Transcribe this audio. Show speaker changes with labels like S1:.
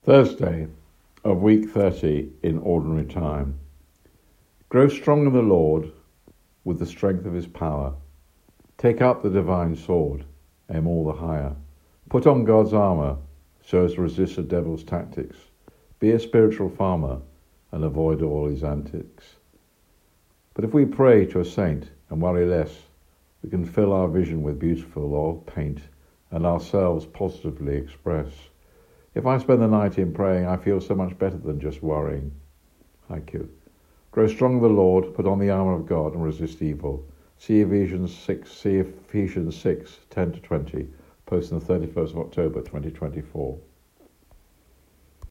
S1: Thursday of week 30 in ordinary time. Grow strong in the Lord with the strength of his power. Take up the divine sword, aim all the higher. Put on God's armour so as to resist the devil's tactics. Be a spiritual farmer and avoid all his antics. But if we pray to a saint and worry less, we can fill our vision with beautiful oil paint and ourselves positively express. If I spend the night in praying, I feel so much better than just worrying. Haiku. Grow strong in the Lord, put on the armour of God and resist evil. See Ephesians 6, 10-20, posted on the 31st of October 2024.